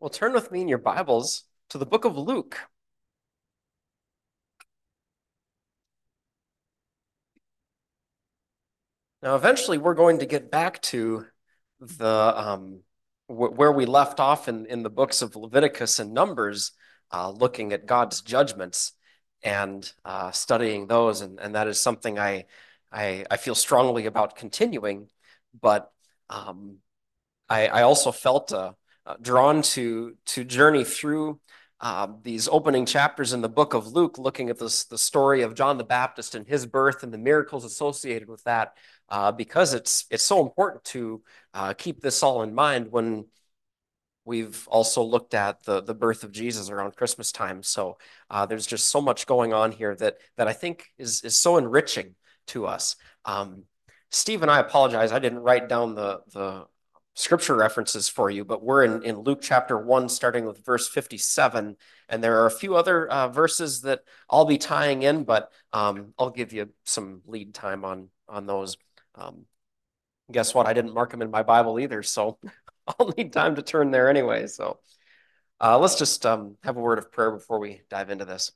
Well, turn with me in your Bibles to the book of Luke. Now, eventually, we're going to get back to the where we left off in the books of Leviticus and Numbers, looking at God's judgments and studying those, and that is something I feel strongly about continuing. But um, I also felt drawn to journey through these opening chapters in the book of Luke, looking at the story of John the Baptist and his birth and the miracles associated with that, because it's so important to keep this all in mind when we've also looked at the birth of Jesus around Christmas time. So there's just so much going on here that I think is so enriching to us. Steve and I apologize. I didn't write down the scripture references for you, but we're in Luke chapter 1, starting with verse 57. And there are a few other verses that I'll be tying in, but I'll give you some lead time on those. Um, guess what? I didn't mark them in my Bible either, so I'll need time to turn there anyway. So let's just have a word of prayer before we dive into this.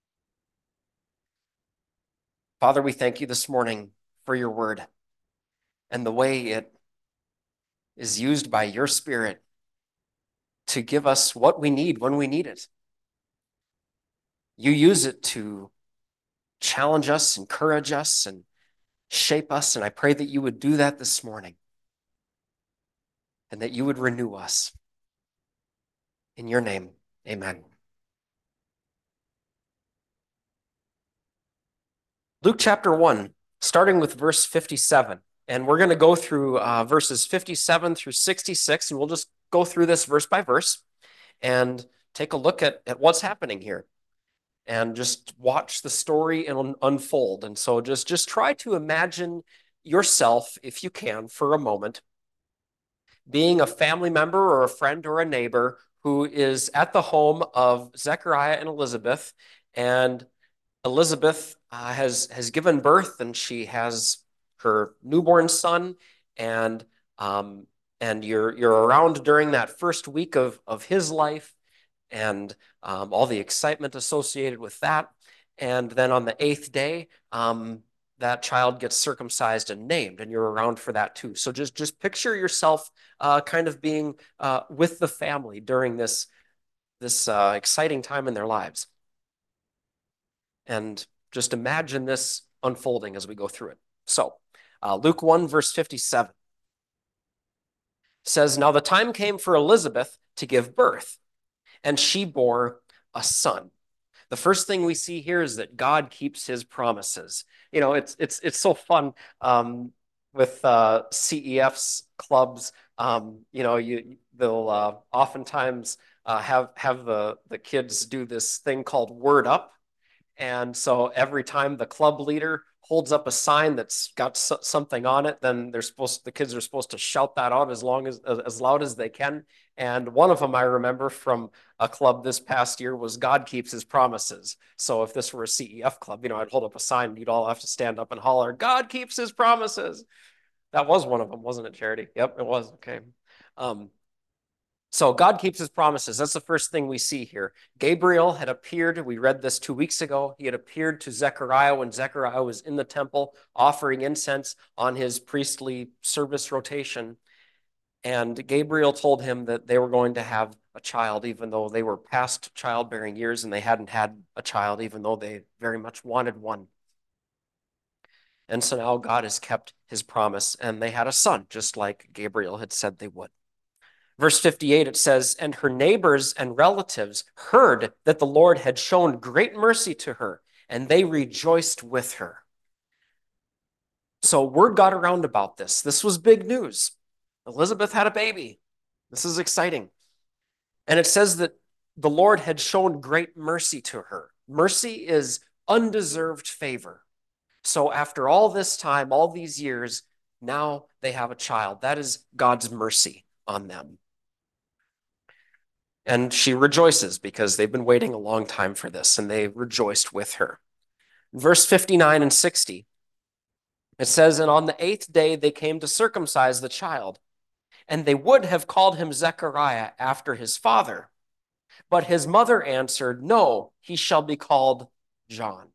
Father, we thank you this morning for your word and the way it is used by your Spirit to give us what we need when we need it. You use it to challenge us, encourage us, and shape us. And I pray that you would do that this morning and that you would renew us. In your name, amen. Luke chapter 1, starting with verse 57. And we're going to go through verses 57 through 66, and we'll just go through this verse by verse and take a look at what's happening here and just watch the story unfold. And so just try to imagine yourself, if you can, for a moment, being a family member or a friend or a neighbor who is at the home of Zechariah and Elizabeth, and Elizabeth has given birth, and she has her newborn son, and um, and you're around during that first week of his life, and all the excitement associated with that, and then on the eighth day, that child gets circumcised and named, and you're around for that too. So just picture yourself kind of being with the family during this exciting time in their lives. And just imagine this unfolding as we go through it. So, Luke 1, verse 57 says, Now the time came for Elizabeth to give birth, and she bore a son. The first thing we see here is that God keeps his promises. You know, it's so fun with CEF's clubs. They'll oftentimes have the kids do this thing called Word Up, and so every time the club leader holds up a sign that's got something on it, then the kids are supposed to shout that out as loud as they can. And one of them I remember from a club this past year was God keeps his promises. So if this were a CEF club, I'd hold up a sign and you'd all have to stand up and holler, God keeps his promises. That was one of them, wasn't it, Charity? Yep, it was. Okay. So God keeps his promises. That's the first thing we see here. Gabriel had appeared. We read this 2 weeks ago. He had appeared to Zechariah when Zechariah was in the temple offering incense on his priestly service rotation. And Gabriel told him that they were going to have a child, even though they were past childbearing years and they hadn't had a child, even though they very much wanted one. And so now God has kept his promise, and they had a son, just like Gabriel had said they would. Verse 58, it says, And her neighbors and relatives heard that the Lord had shown great mercy to her, and they rejoiced with her. So word got around about this. This was big news. Elizabeth had a baby. This is exciting. And it says that the Lord had shown great mercy to her. Mercy is undeserved favor. So after all this time, all these years, now they have a child. That is God's mercy on them. And she rejoices because they've been waiting a long time for this, and they rejoiced with her. Verse 59 and 60, it says, And on the eighth day they came to circumcise the child. and they would have called him Zechariah after his father. But his mother answered, "No, he shall be called John."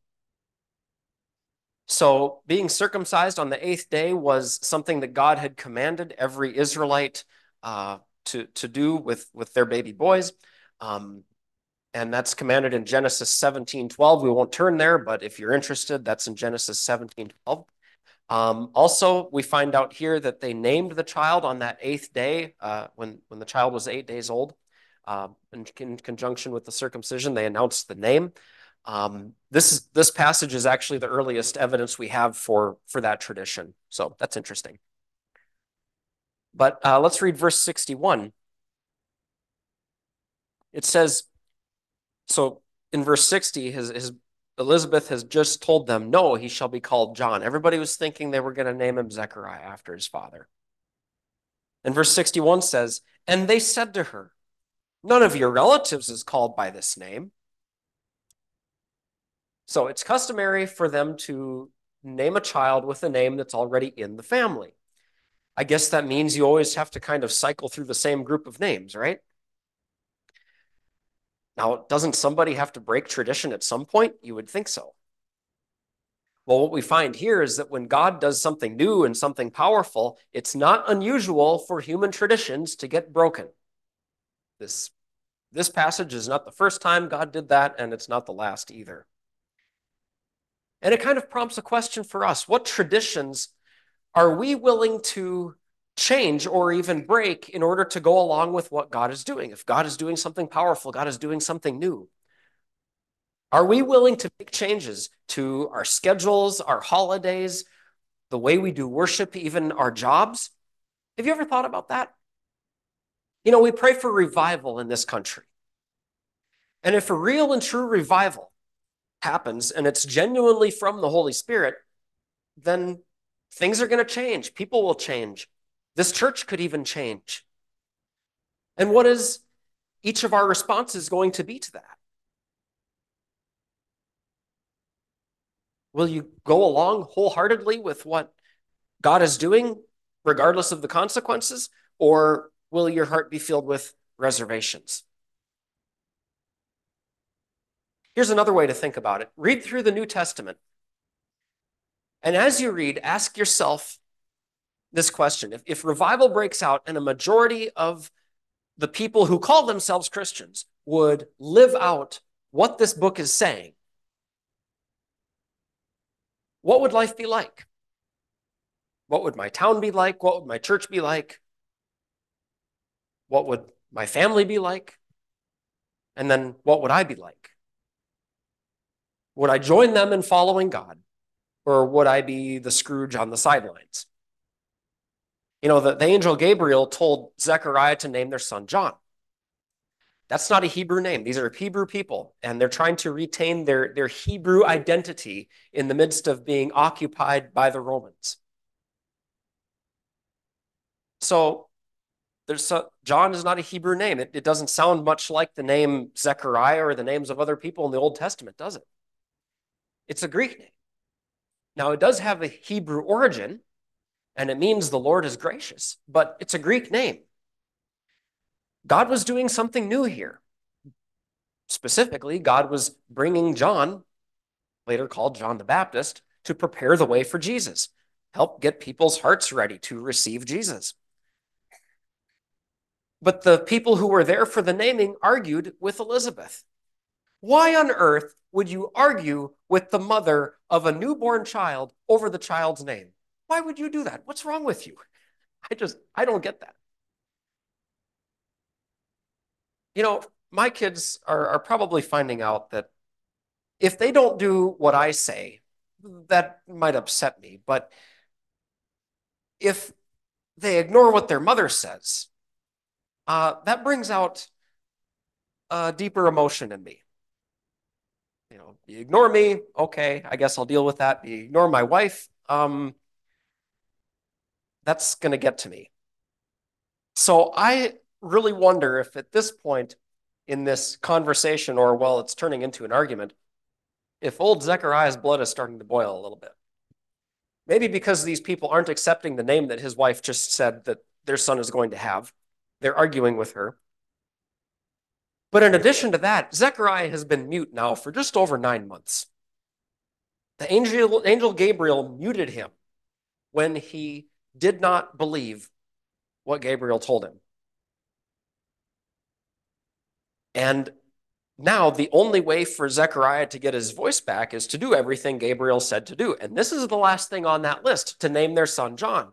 So being circumcised on the eighth day was something that God had commanded every Israelite to do with their baby boys. And that's commanded in Genesis 17:12. We won't turn there, but if you're interested, that's in Genesis 17:12. Also, we find out here that they named the child on that eighth day when the child was 8 days old. In conjunction with the circumcision, they announced the name. This passage is actually the earliest evidence we have for that tradition. So that's interesting. But let's read verse 61. It says, so in verse 60, his Elizabeth has just told them, "No, he shall be called John." Everybody was thinking they were going to name him Zechariah after his father. And verse 61 says, "And they said to her, 'None of your relatives is called by this name.'" So it's customary for them to name a child with a name that's already in the family. I guess that means you always have to kind of cycle through the same group of names, right? Now, doesn't somebody have to break tradition at some point? You would think so. Well, what we find here is that when God does something new and something powerful, it's not unusual for human traditions to get broken. This passage is not the first time God did that, and it's not the last either. And it kind of prompts a question for us. What traditions are we willing to change or even break in order to go along with what God is doing? If God is doing something powerful, God is doing something new. Are we willing to make changes to our schedules, our holidays, the way we do worship, even our jobs? Have you ever thought about that? You know, we pray for revival in this country. And if a real and true revival happens and it's genuinely from the Holy Spirit, then things are going to change. People will change. This church could even change. And what is each of our responses going to be to that? Will you go along wholeheartedly with what God is doing, regardless of the consequences? Or will your heart be filled with reservations? Here's another way to think about it. Read through the New Testament. And as you read, ask yourself this question. If revival breaks out and a majority of the people who call themselves Christians would live out what this book is saying, what would life be like? What would my town be like? What would my church be like? What would my family be like? And then what would I be like? Would I join them in following God? Or would I be the Scrooge on the sidelines? You know, the angel Gabriel told Zechariah to name their son John. That's not a Hebrew name. These are Hebrew people, and they're trying to retain their Hebrew identity in the midst of being occupied by the Romans. So John is not a Hebrew name. It doesn't sound much like the name Zechariah or the names of other people in the Old Testament, does it? It's a Greek name. Now, it does have a Hebrew origin, and it means the Lord is gracious, but it's a Greek name. God was doing something new here. Specifically, God was bringing John, later called John the Baptist, to prepare the way for Jesus, help get people's hearts ready to receive Jesus. But the people who were there for the naming argued with Elizabeth. Why on earth would you argue with the mother of a newborn child over the child's name? Why would you do that? What's wrong with you? I don't get that. You know, my kids are probably finding out that if they don't do what I say, that might upset me. But if they ignore what their mother says, that brings out a deeper emotion in me. You know, you ignore me, okay, I guess I'll deal with that. You ignore my wife, that's going to get to me. So I really wonder if at this point in this conversation, or well, it's turning into an argument, if old Zechariah's blood is starting to boil a little bit. Maybe because these people aren't accepting the name that his wife just said that their son is going to have. They're arguing with her. But in addition to that, Zechariah has been mute now for just over 9 months. The angel Gabriel muted him when he did not believe what Gabriel told him. And now the only way for Zechariah to get his voice back is to do everything Gabriel said to do. And this is the last thing on that list, to name their son John.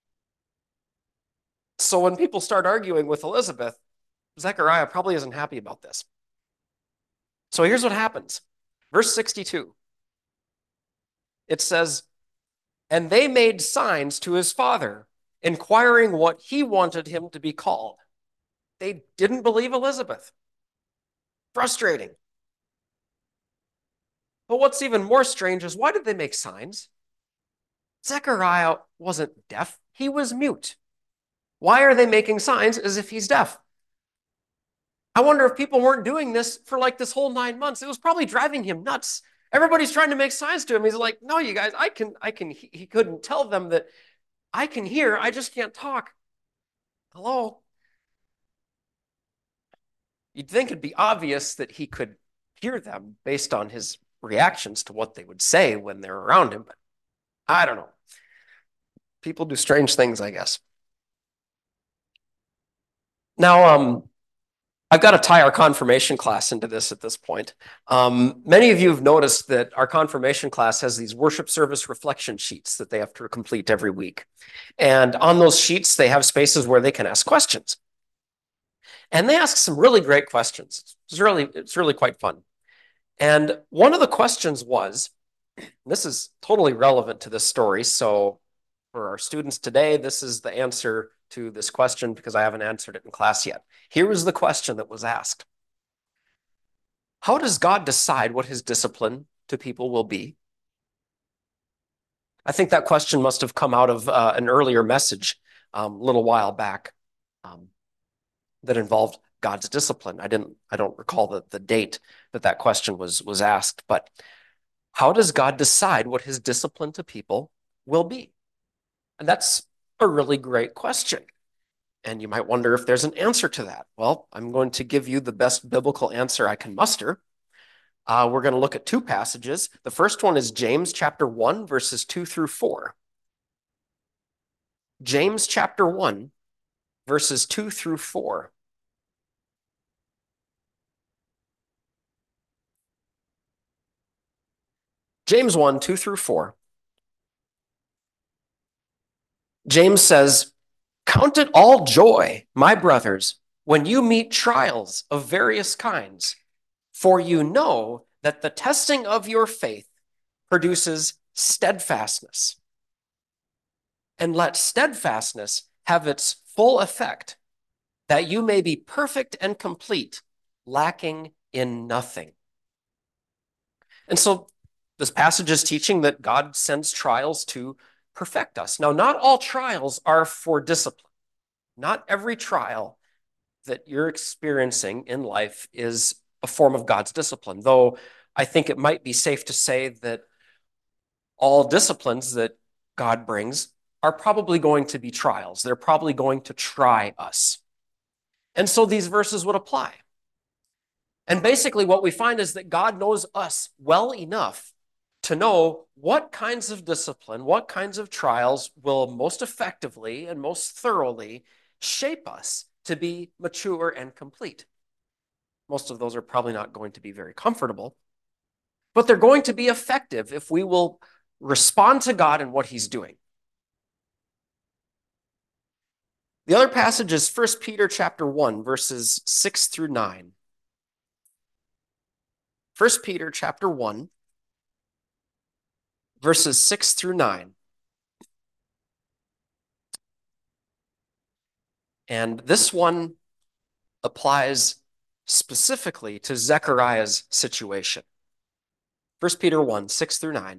So when people start arguing with Elizabeth, Zechariah probably isn't happy about this. So here's what happens. Verse 62. It says, "And they made signs to his father, inquiring what he wanted him to be called." They didn't believe Elizabeth. Frustrating. But what's even more strange is, why did they make signs? Zechariah wasn't deaf. He was mute. Why are they making signs as if he's deaf? I wonder if people weren't doing this for like this whole 9 months. It was probably driving him nuts. Everybody's trying to make signs to him. He's like, no, you guys, I can. He couldn't tell them that I can hear, I just can't talk. Hello? You'd think it'd be obvious that he could hear them based on his reactions to what they would say when they're around him, but I don't know. People do strange things, I guess. Now, I've got to tie our confirmation class into this at this point. Many of you have noticed that our confirmation class has these worship service reflection sheets that they have to complete every week. And on those sheets, they have spaces where they can ask questions. And they ask some really great questions. It's really quite fun. And one of the questions was, this is totally relevant to this story, so for our students today, this is the answer to this question because I haven't answered it in class yet. Here was the question that was asked. How does God decide what his discipline to people will be? I think that question must have come out of an earlier message a little while back that involved God's discipline. I don't recall the date that question was asked, but how does God decide what his discipline to people will be? And that's a really great question. And you might wonder if there's an answer to that. Well, I'm going to give you the best biblical answer I can muster. We're going to look at two passages. The first one is James chapter 1, verses 2 through 4. James chapter 1, verses 2 through 4. James 1, 2 through 4. James says, "Count it all joy, my brothers, when you meet trials of various kinds, for you know that the testing of your faith produces steadfastness. And let steadfastness have its full effect, that you may be perfect and complete, lacking in nothing." And so this passage is teaching that God sends trials to perfect us. Now, not all trials are for discipline. Not every trial that you're experiencing in life is a form of God's discipline, though I think it might be safe to say that all disciplines that God brings are probably going to be trials. They're probably going to try us. And so these verses would apply. And basically what we find is that God knows us well enough to know what kinds of discipline, what kinds of trials will most effectively and most thoroughly shape us to be mature and complete. Most of those are probably not going to be very comfortable, but they're going to be effective if we will respond to God and what he's doing. The other passage is 1 Peter chapter 1, verses 6 through 9. 1 Peter chapter 1, verses 6 through 9. And this one applies specifically to Zechariah's situation. 1 Peter 1, 6 through 9.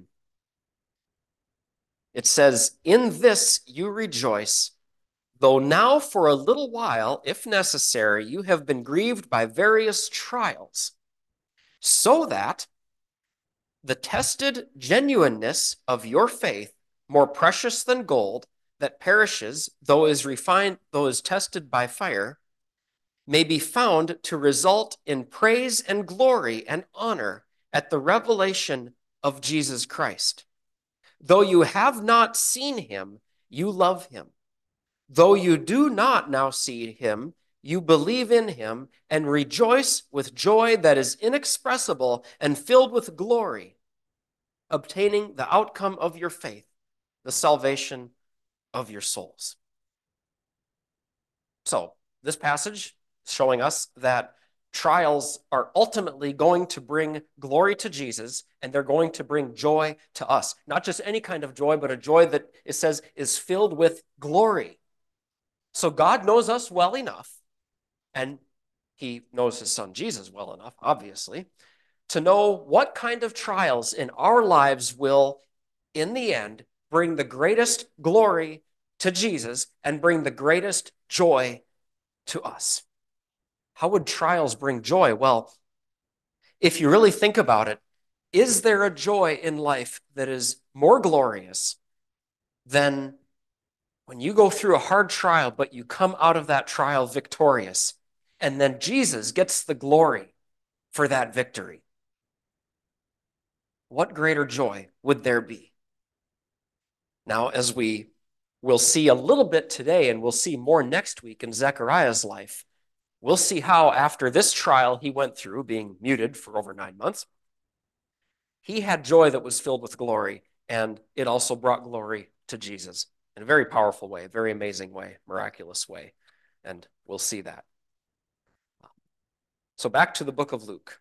It says, "In this you rejoice, though now for a little while, if necessary, you have been grieved by various trials, so that the tested genuineness of your faith, more precious than gold, that perishes, though is tested by fire, may be found to result in praise and glory and honor at the revelation of Jesus Christ. Though you have not seen him, you love him. Though you do not now see him, you believe in him and rejoice with joy that is inexpressible and filled with glory, obtaining the outcome of your faith, the salvation of your souls. So, this passage is showing us that trials are ultimately going to bring glory to Jesus, and they're going to bring joy to us. Not just any kind of joy, but a joy that it says is filled with glory. So God knows us well enough, and he knows his son Jesus well enough, obviously, to know what kind of trials in our lives will, in the end, bring the greatest glory to Jesus and bring the greatest joy to us. How would trials bring joy? Well, if you really think about it, is there a joy in life that is more glorious than when you go through a hard trial, but you come out of that trial victorious, and then Jesus gets the glory for that victory? What greater joy would there be? Now, as we will see a little bit today, and we'll see more next week in Zechariah's life, we'll see how after this trial he went through, being muted for over 9 months, he had joy that was filled with glory, and it also brought glory to Jesus in a very powerful way, very amazing way, miraculous way, and we'll see that. So back to the book of Luke.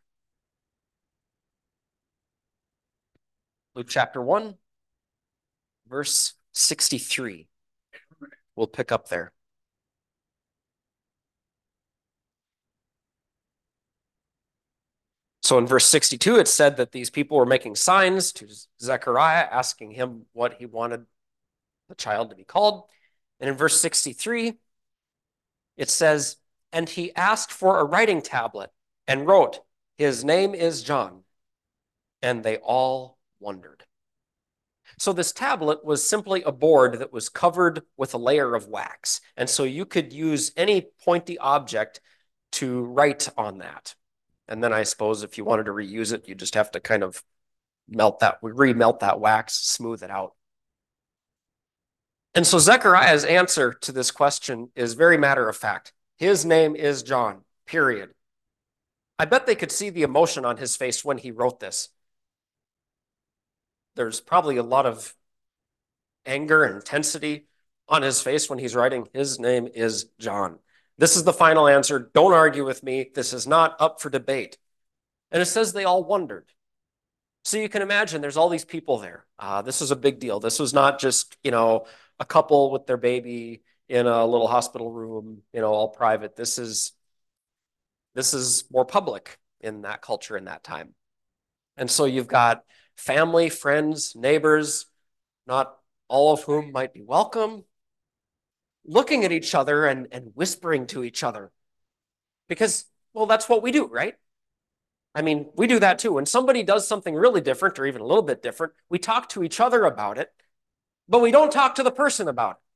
Luke chapter 1, verse 63. We'll pick up there. So in verse 62, it said that these people were making signs to Zechariah, asking him what he wanted the child to be called. And in verse 63, it says, and he asked for a writing tablet and wrote, his name is John. And they all wondered. So this tablet was simply a board that was covered with a layer of wax. And so you could use any pointy object to write on that. And then I suppose if you wanted to reuse it, you just have to kind of remelt that wax, smooth it out. And so Zechariah's answer to this question is very matter of fact. His name is John, period. I bet they could see the emotion on his face when he wrote this. There's probably a lot of anger and intensity on his face when he's writing, his name is John. This is the final answer. Don't argue with me. This is not up for debate. And it says they all wondered. So you can imagine there's all these people there. This was a big deal. This was not just, a couple with their baby in a little hospital room, all private. This is more public in that culture in that time. And so you've got family, friends, neighbors, not all of whom might be welcome, looking at each other and whispering to each other. Because, well, that's what we do, right? I mean, we do that too. When somebody does something really different or even a little bit different, we talk to each other about it, but we don't talk to the person about it.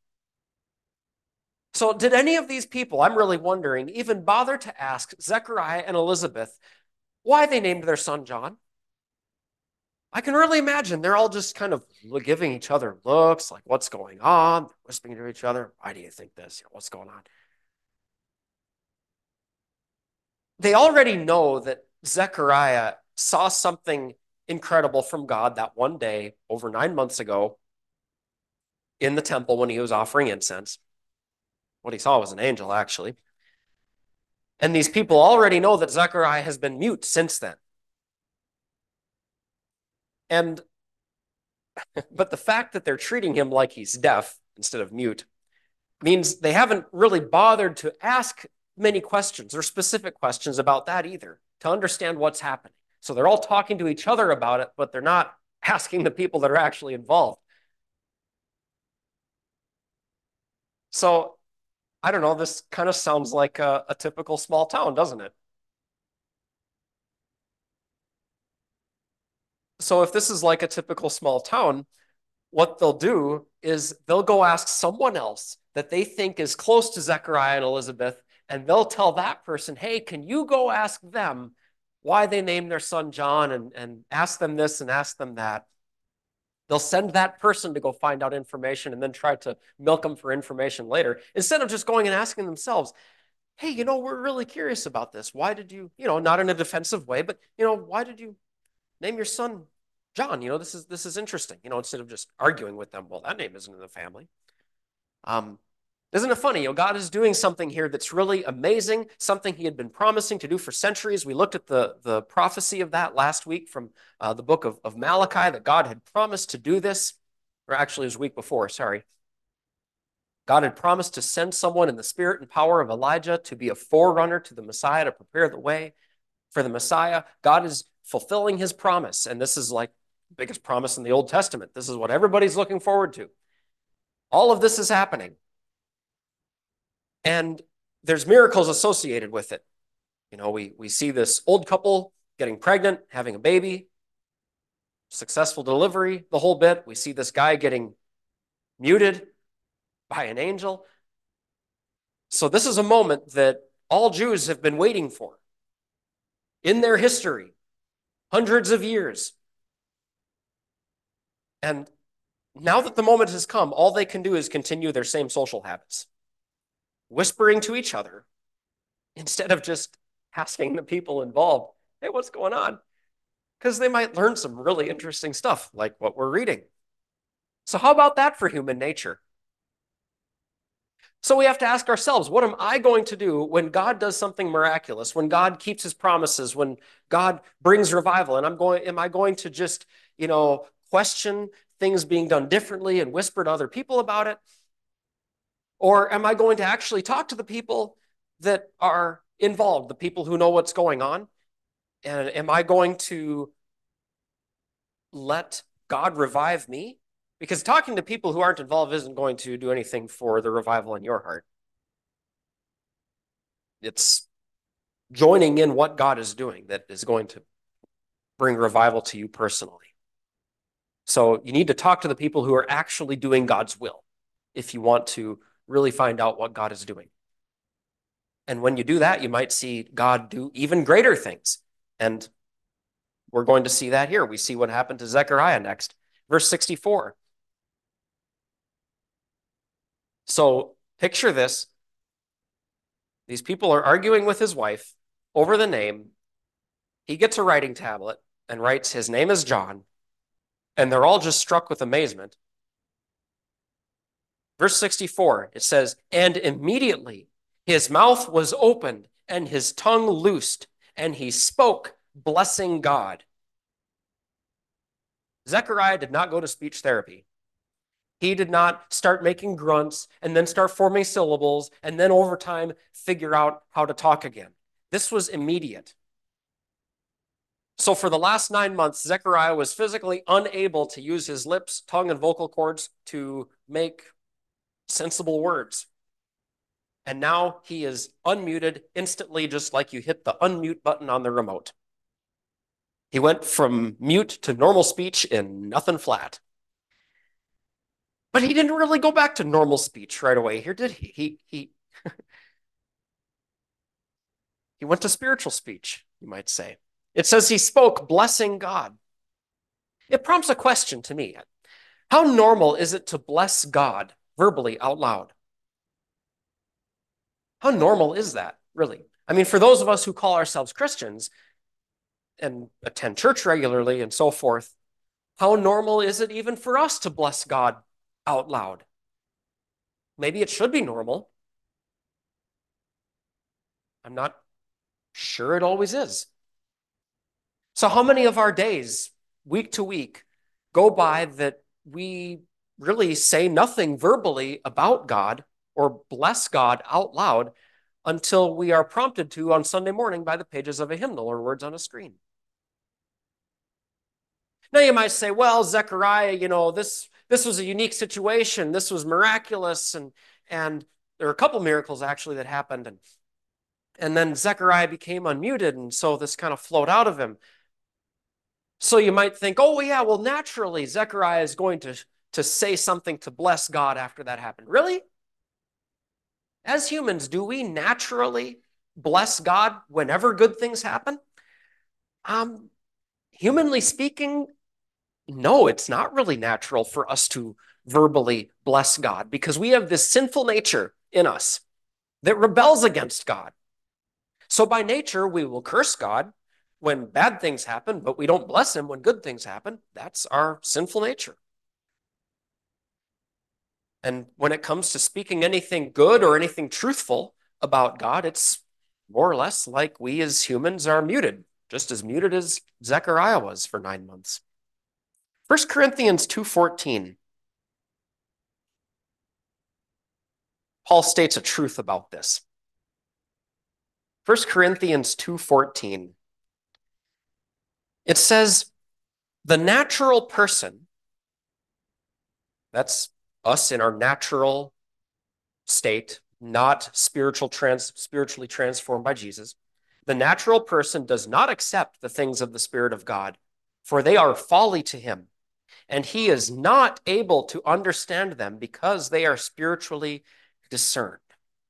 So did any of these people, I'm really wondering, even bother to ask Zechariah and Elizabeth why they named their son John? I can really imagine they're all just kind of giving each other looks like, what's going on? They're whispering to each other. Why do you think this? What's going on? They already know that Zechariah saw something incredible from God that one day over 9 months ago in the temple when he was offering incense. What he saw was an angel, actually. And these people already know that Zechariah has been mute since then. But the fact that they're treating him like he's deaf instead of mute means they haven't really bothered to ask many questions or specific questions about that either to understand what's happening. So they're all talking to each other about it, but they're not asking the people that are actually involved. So I don't know, this kind of sounds like a typical small town, doesn't it? So if this is like a typical small town, what they'll do is they'll go ask someone else that they think is close to Zechariah and Elizabeth, and they'll tell that person, hey, can you go ask them why they named their son John, and ask them this and ask them that. They'll send that person to go find out information and then try to milk them for information later, instead of just going and asking themselves, hey, we're really curious about this. Why did you, not in a defensive way, but, why did you name your son John? This is interesting, instead of just arguing with them. Well, that name isn't in the family. Isn't it funny? God is doing something here that's really amazing, something he had been promising to do for centuries. We looked at the prophecy of that last week from the book of Malachi, that God had promised to do this, or actually it was week before, sorry. God had promised to send someone in the spirit and power of Elijah to be a forerunner to the Messiah, to prepare the way for the Messiah. God is fulfilling his promise, and this is like the biggest promise in the Old Testament. This is what everybody's looking forward to. All of this is happening. And there's miracles associated with it. We see this old couple getting pregnant, having a baby, successful delivery, the whole bit. We see this guy getting muted by an angel. So this is a moment that all Jews have been waiting for in their history, hundreds of years. And now that the moment has come, all they can do is continue their same social habits, whispering to each other instead of just asking the people involved, hey, what's going on? Because they might learn some really interesting stuff like what we're reading. So how about that for human nature? So we have to ask ourselves, what am I going to do when God does something miraculous, when God keeps his promises, when God brings revival? And am I going to just, question things being done differently and whisper to other people about it? Or am I going to actually talk to the people that are involved, the people who know what's going on? And am I going to let God revive me? Because talking to people who aren't involved isn't going to do anything for the revival in your heart. It's joining in what God is doing that is going to bring revival to you personally. So you need to talk to the people who are actually doing God's will if you want to really find out what God is doing. And when you do that, you might see God do even greater things. And we're going to see that here. We see what happened to Zechariah next. Verse 64. So picture this. These people are arguing with his wife over the name. He gets a writing tablet and writes, his name is John. And they're all just struck with amazement. Verse 64, it says, and immediately his mouth was opened and his tongue loosed, and he spoke, blessing God. Zechariah did not go to speech therapy. He did not start making grunts and then start forming syllables and then over time figure out how to talk again. This was immediate. So for the last 9 months, Zechariah was physically unable to use his lips, tongue, and vocal cords to make sensible words. And now he is unmuted instantly, just like you hit the unmute button on the remote. He went from mute to normal speech in nothing flat. But he didn't really go back to normal speech right away here, did he? He went to spiritual speech, you might say. It says he spoke, blessing God. It prompts a question to me. How normal is it to bless God verbally out loud? How normal is that, really? I mean, for those of us who call ourselves Christians and attend church regularly and so forth, how normal is it even for us to bless God out loud? Maybe it should be normal. I'm not sure it always is. So how many of our days, week to week, go by that we really say nothing verbally about God or bless God out loud until we are prompted to on Sunday morning by the pages of a hymnal or words on a screen? Now you might say, well, Zechariah, this was a unique situation. This was miraculous. And there are a couple miracles actually that happened. And then Zechariah became unmuted. And so this kind of flowed out of him. So you might think, oh, yeah, well, naturally, Zechariah is going to to say something to bless God after that happened. Really? As humans, do we naturally bless God whenever good things happen? Um, Humanly speaking, no, it's not really natural for us to verbally bless God because we have this sinful nature in us that rebels against God. So by nature, we will curse God when bad things happen, but we don't bless him when good things happen. That's our sinful nature. And when it comes to speaking anything good or anything truthful about God, it's more or less like we as humans are muted, just as muted as Zechariah was for 9 months. 1 Corinthians 2:14. Paul states a truth about this. 1 Corinthians 2:14. It says, the natural person, that's us in our natural state, not spiritually transformed by Jesus. The natural person does not accept the things of the Spirit of God, for they are folly to him, and he is not able to understand them because they are spiritually discerned.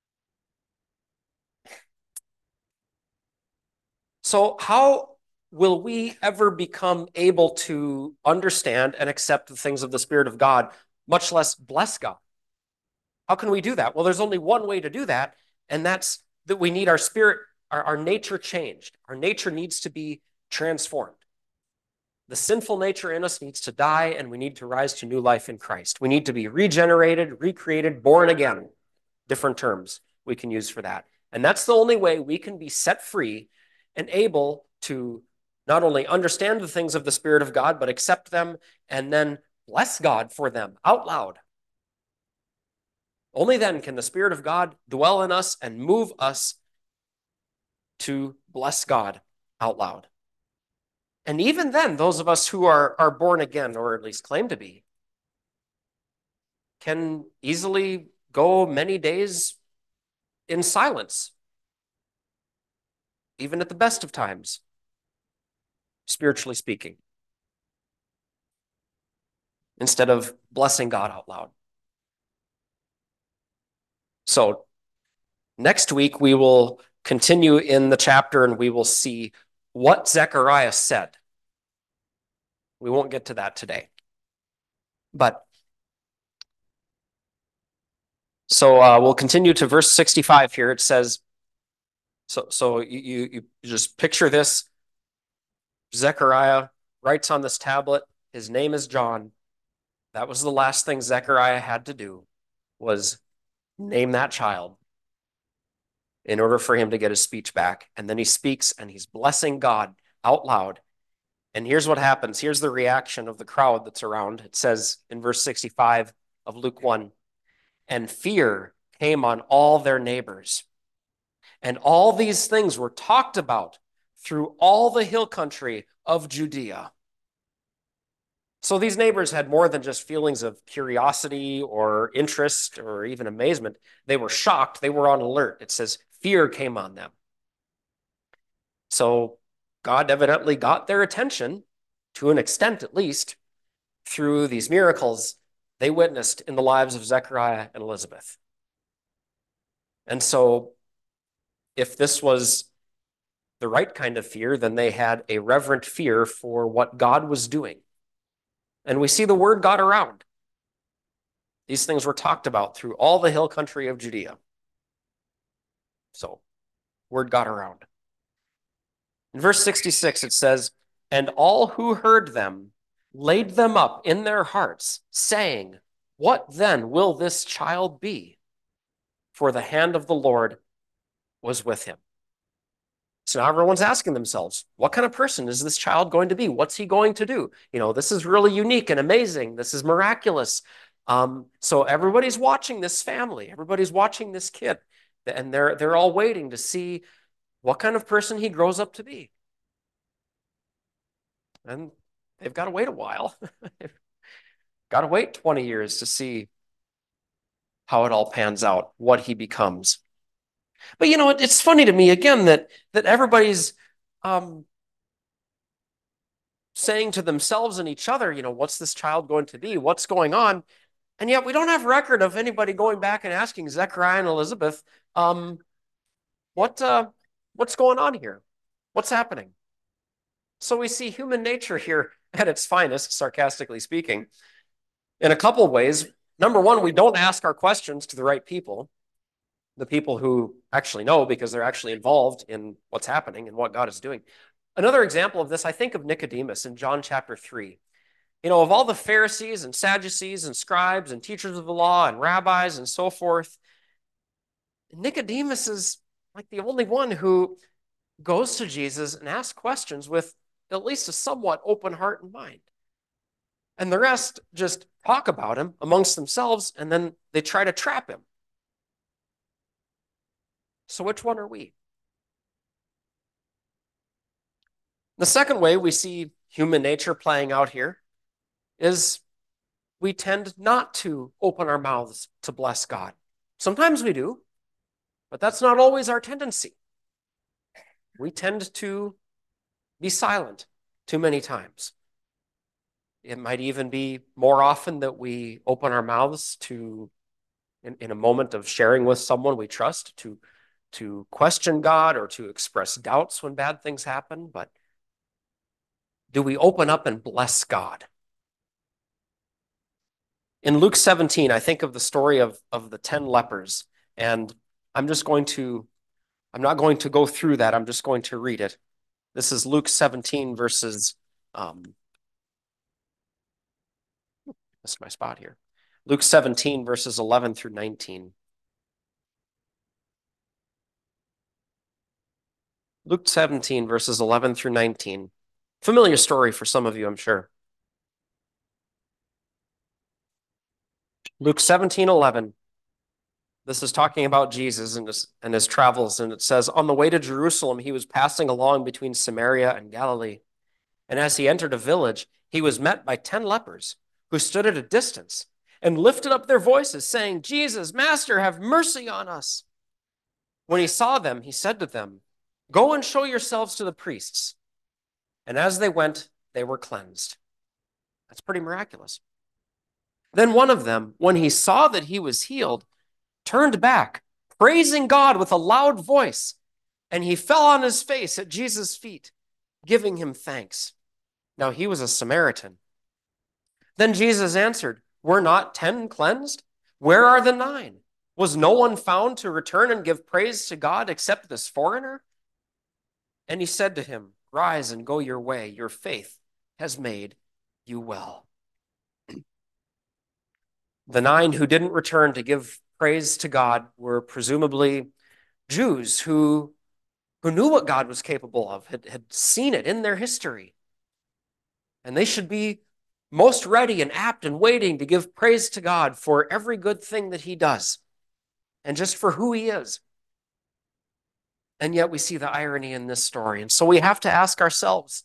So how will we ever become able to understand and accept the things of the Spirit of God, much less bless God? How can we do that? Well, there's only one way to do that, and that's that we need our spirit, our nature changed. Our nature needs to be transformed. The sinful nature in us needs to die, and we need to rise to new life in Christ. We need to be regenerated, recreated, born again. Different terms we can use for that. And that's the only way we can be set free and able to not only understand the things of the Spirit of God, but accept them and then bless God for them out loud. Only then can the Spirit of God dwell in us and move us to bless God out loud. And even then, those of us who are born again, or at least claim to be, can easily go many days in silence, even at the best of times, spiritually speaking, instead of blessing God out loud. So next week, we will continue in the chapter and we will see what Zechariah said. We won't get to that today. But so we'll continue to verse 65 here. It says, so you just picture this. Zechariah writes on this tablet, his name is John. That was the last thing Zechariah had to do, was name that child in order for him to get his speech back. And then he speaks and he's blessing God out loud. And here's what happens. Here's the reaction of the crowd that's around. It says in verse 65 of Luke 1, and fear came on all their neighbors. And all these things were talked about through all the hill country of Judea. So these neighbors had more than just feelings of curiosity or interest or even amazement. They were shocked. They were on alert. It says fear came on them. So God evidently got their attention, to an extent at least, through these miracles they witnessed in the lives of Zechariah and Elizabeth. And so if this was the right kind of fear, then they had a reverent fear for what God was doing. And we see the word got around. These things were talked about through all the hill country of Judea. So, word got around. In verse 66, it says, and all who heard them laid them up in their hearts, saying, what then will this child be? For the hand of the Lord was with him. So now everyone's asking themselves, what kind of person is this child going to be? What's he going to do? This is really unique and amazing. This is miraculous. So everybody's watching this family. Everybody's watching this kid. And they're all waiting to see what kind of person he grows up to be. And they've got to wait a while. Got to wait 20 years to see how it all pans out, what he becomes. But it's funny to me again that everybody's saying to themselves and each other, what's this child going to be? What's going on? And yet we don't have record of anybody going back and asking Zechariah and Elizabeth, um, what, what's going on here? What's happening? So we see human nature here at its finest, sarcastically speaking, in a couple of ways. Number one, we don't ask our questions to the right people, the people who actually know because they're actually involved in what's happening and what God is doing. Another example of this, I think of Nicodemus in John chapter 3. Of all the Pharisees and Sadducees and scribes and teachers of the law and rabbis and so forth, Nicodemus is like the only one who goes to Jesus and asks questions with at least a somewhat open heart and mind. And the rest just talk about him amongst themselves, and then they try to trap him. So which one are we? The second way we see human nature playing out here is we tend not to open our mouths to bless God. Sometimes we do, but that's not always our tendency. We tend to be silent too many times. It might even be more often that we open our mouths to, in a moment of sharing with someone we trust, to question God or to express doubts when bad things happen. But do we open up and bless God? In Luke 17, I think of the story of the 10 lepers, and I'm not going to go through that. I'm just going to read it. This is Luke 17 verses, that's my spot here. Luke 17 verses 11 through 19. Luke 17 verses 11 through 19. Familiar story for some of you, I'm sure. Luke 17:11. This is talking about Jesus and his travels, and it says, on the way to Jerusalem, he was passing along between Samaria and Galilee. And as he entered a village, he was met by 10 lepers who stood at a distance and lifted up their voices, saying, Jesus, Master, have mercy on us. When he saw them, he said to them, go and show yourselves to the priests. And as they went, they were cleansed. That's pretty miraculous. Then one of them, when he saw that he was healed, turned back, praising God with a loud voice, and he fell on his face at Jesus' feet, giving him thanks. Now he was a Samaritan. Then Jesus answered, were not 10 cleansed? Where are the 9? Was no one found to return and give praise to God except this foreigner? And he said to him, rise and go your way. Your faith has made you well. The 9 who didn't return to give praise to God were presumably Jews who knew what God was capable of, had seen it in their history. And they should be most ready and apt and waiting to give praise to God for every good thing that he does and just for who he is. And yet we see the irony in this story. And so we have to ask ourselves,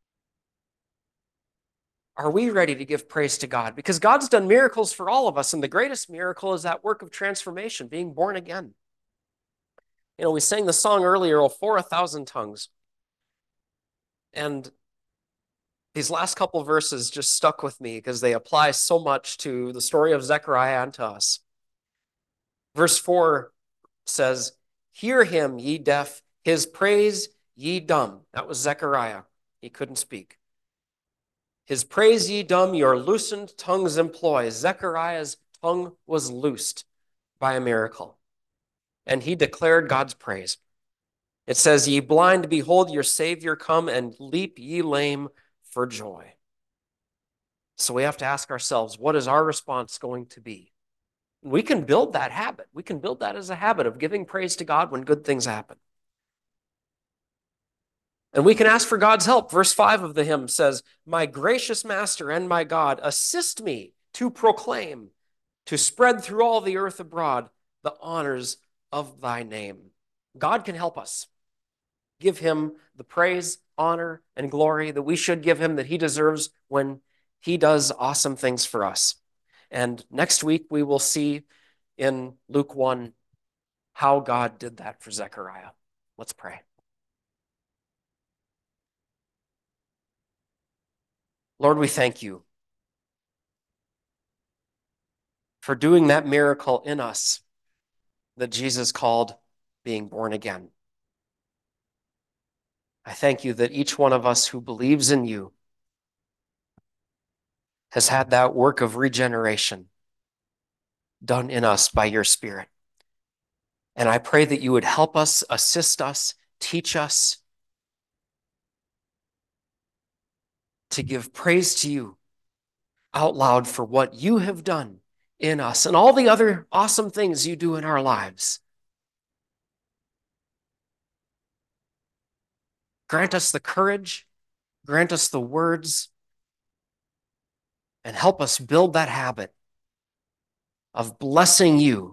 are we ready to give praise to God? Because God's done miracles for all of us, and the greatest miracle is that work of transformation, being born again. We sang the song earlier, "Oh, for a thousand tongues." And these last couple verses just stuck with me because they apply so much to the story of Zechariah and to us. Verse 4 says, hear him, ye deaf, his praise, ye dumb. That was Zechariah. He couldn't speak. His praise, ye dumb, your loosened tongues employ. Zechariah's tongue was loosed by a miracle, and he declared God's praise. It says, ye blind, behold your Savior come, and leap ye lame for joy. So we have to ask ourselves, what is our response going to be? We can build that habit. We can build that as a habit of giving praise to God when good things happen. And we can ask for God's help. Verse 5 of the hymn says, my gracious Master and my God, assist me to proclaim, to spread through all the earth abroad the honors of thy name. God can help us. Give him the praise, honor, and glory that we should give him, that he deserves when he does awesome things for us. And next week we will see in Luke 1 how God did that for Zechariah. Let's pray. Lord, we thank you for doing that miracle in us that Jesus called being born again. I thank you that each one of us who believes in you has had that work of regeneration done in us by your Spirit. And I pray that you would help us, assist us, teach us to give praise to you out loud for what you have done in us and all the other awesome things you do in our lives. Grant us the courage, grant us the words, and help us build that habit of blessing you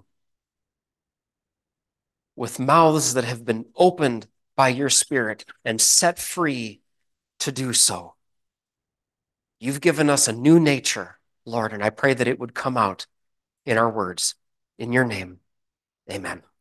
with mouths that have been opened by your Spirit and set free to do so. You've given us a new nature, Lord, and I pray that it would come out in our words. In your name, amen.